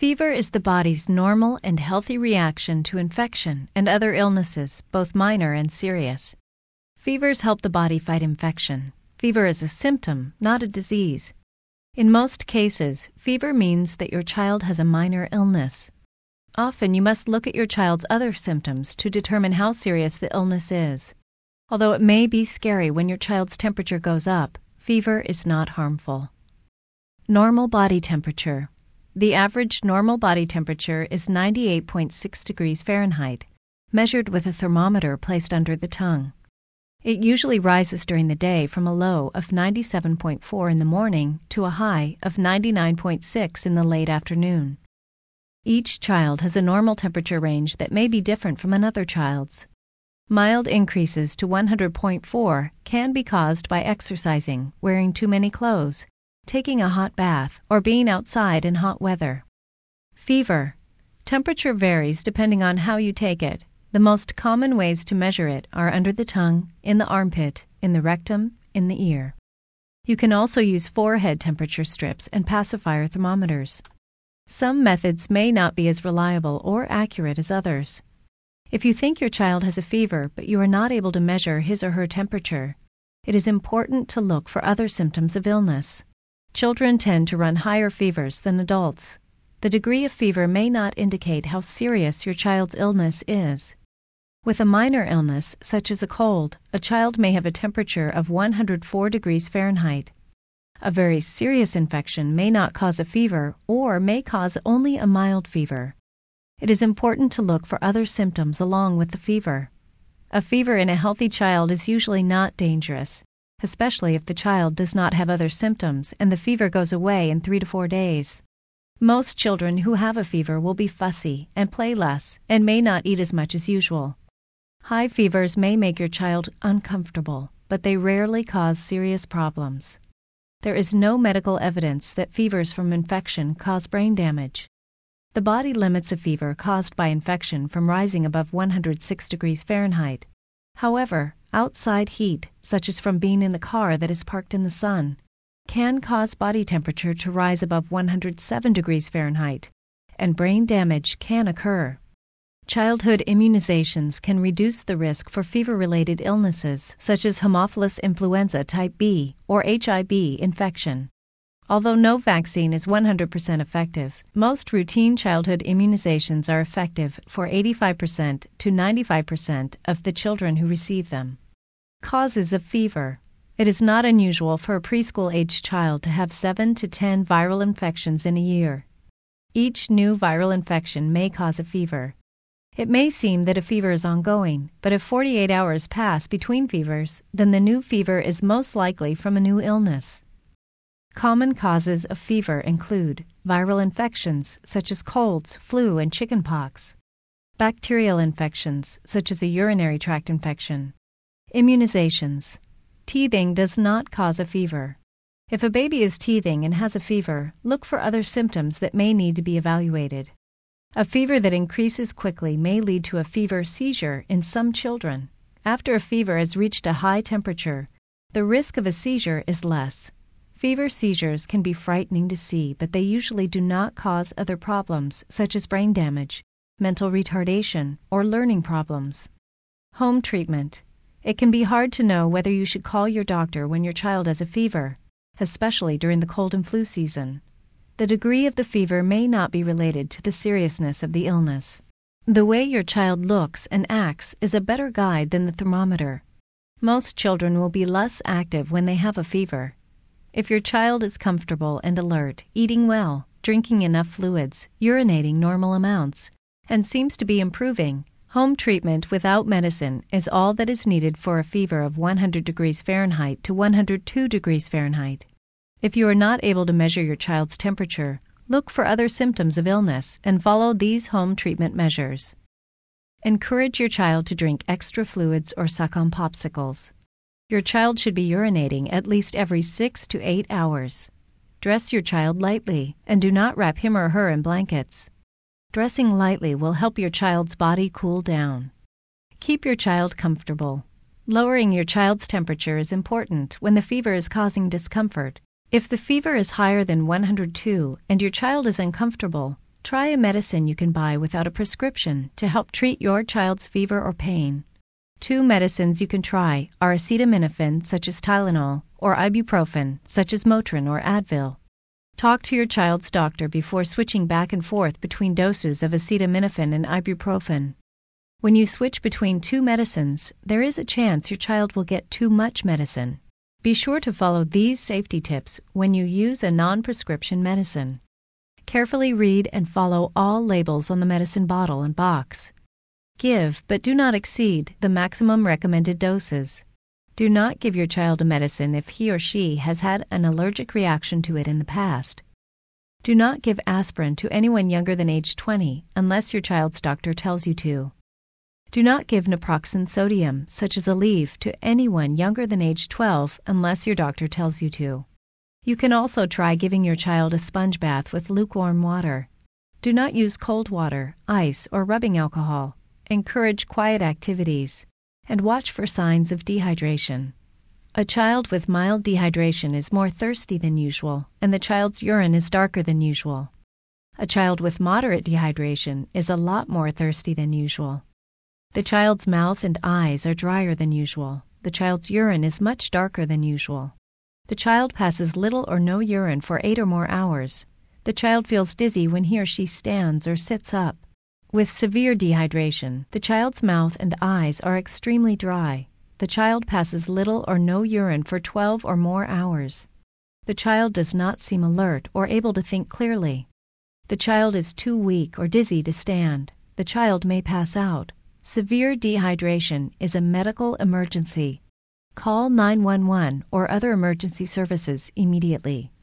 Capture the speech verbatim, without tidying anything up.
Fever is the body's normal and healthy reaction to infection and other illnesses, both minor and serious. Fevers help the body fight infection. Fever is a symptom, not a disease. In most cases, fever means that your child has a minor illness. Often you must look at your child's other symptoms to determine how serious the illness is. Although it may be scary when your child's temperature goes up, fever is not harmful. Normal body temperature. The average normal body temperature is ninety-eight point six degrees Fahrenheit, measured with a thermometer placed under the tongue. It usually rises during the day from a low of ninety-seven point four in the morning to a high of ninety-nine point six in the late afternoon. Each child has a normal temperature range that may be different from another child's. Mild increases to one hundred point four can be caused by exercising, wearing too many clothes, taking a hot bath, or being outside in hot weather. Fever. Temperature varies depending on how you take it. The most common ways to measure it are under the tongue, in the armpit, in the rectum, in the ear. You can also use forehead temperature strips and pacifier thermometers. Some methods may not be as reliable or accurate as others. If you think your child has a fever but you are not able to measure his or her temperature, it is important to look for other symptoms of illness. Children tend to run higher fevers than adults. The degree of fever may not indicate how serious your child's illness is. With a minor illness, such as a cold, a child may have a temperature of one hundred four degrees Fahrenheit. A very serious infection may not cause a fever or may cause only a mild fever. It is important to look for other symptoms along with the fever. A fever in a healthy child is usually not dangerous, especially if the child does not have other symptoms and the fever goes away in three to four days. Most children who have a fever will be fussy and play less and may not eat as much as usual. High fevers may make your child uncomfortable, but they rarely cause serious problems. There is no medical evidence that fevers from infection cause brain damage. The body limits a fever caused by infection from rising above one hundred six degrees Fahrenheit. However, outside heat, such as from being in a car that is parked in the sun, can cause body temperature to rise above one hundred seven degrees Fahrenheit, and brain damage can occur. Childhood immunizations can reduce the risk for fever-related illnesses such as Haemophilus influenza type B or H I V infection. Although no vaccine is one hundred percent effective, most routine childhood immunizations are effective for eighty-five percent to ninety-five percent of the children who receive them. Causes of fever. It is not unusual for a preschool-aged child to have seven to ten viral infections in a year. Each new viral infection may cause a fever. It may seem that a fever is ongoing, but if forty-eight hours pass between fevers, then the new fever is most likely from a new illness. Common causes of fever include viral infections such as colds, flu, and chickenpox, bacterial infections such as a urinary tract infection, immunizations. Teething does not cause a fever. If a baby is teething and has a fever, look for other symptoms that may need to be evaluated. A fever that increases quickly may lead to a fever seizure in some children. After a fever has reached a high temperature, the risk of a seizure is less. Fever seizures can be frightening to see, but they usually do not cause other problems such as brain damage, mental retardation, or learning problems. Home treatment. It can be hard to know whether you should call your doctor when your child has a fever, especially during the cold and flu season. The degree of the fever may not be related to the seriousness of the illness. The way your child looks and acts is a better guide than the thermometer. Most children will be less active when they have a fever. If your child is comfortable and alert, eating well, drinking enough fluids, urinating normal amounts, and seems to be improving, home treatment without medicine is all that is needed for a fever of one hundred degrees Fahrenheit to one hundred two degrees Fahrenheit. If you are not able to measure your child's temperature, look for other symptoms of illness and follow these home treatment measures. Encourage your child to drink extra fluids or suck on popsicles. Your child should be urinating at least every six to eight hours. Dress your child lightly and do not wrap him or her in blankets. Dressing lightly will help your child's body cool down. Keep your child comfortable. Lowering your child's temperature is important when the fever is causing discomfort. If the fever is higher than one hundred two and your child is uncomfortable, Try a medicine you can buy without a prescription to help treat your child's fever or pain. Two medicines you can try are acetaminophen, such as Tylenol, or ibuprofen, such as Motrin or Advil. Talk to your child's doctor before switching back and forth between doses of acetaminophen and ibuprofen. When you switch between two medicines, there is a chance your child will get too much medicine. Be sure to follow these safety tips when you use a non-prescription medicine. Carefully read and follow all labels on the medicine bottle and box. Give, but do not exceed, the maximum recommended doses. Do not give your child a medicine if he or she has had an allergic reaction to it in the past. Do not give aspirin to anyone younger than age twenty unless your child's doctor tells you to. Do not give naproxen sodium, such as Aleve, to anyone younger than age twelve unless your doctor tells you to. You can also try giving your child a sponge bath with lukewarm water. Do not use cold water, ice, or rubbing alcohol. Encourage quiet activities, and watch for signs of dehydration. A child with mild dehydration is more thirsty than usual, and the child's urine is darker than usual. A child with moderate dehydration is a lot more thirsty than usual. The child's mouth and eyes are drier than usual. The child's urine is much darker than usual. The child passes little or no urine for eight or more hours. The child feels dizzy when he or she stands or sits up. With severe dehydration, the child's mouth and eyes are extremely dry. The child passes little or no urine for twelve or more hours. The child does not seem alert or able to think clearly. The child is too weak or dizzy to stand. The child may pass out. Severe dehydration is a medical emergency. Call nine one one or other emergency services immediately.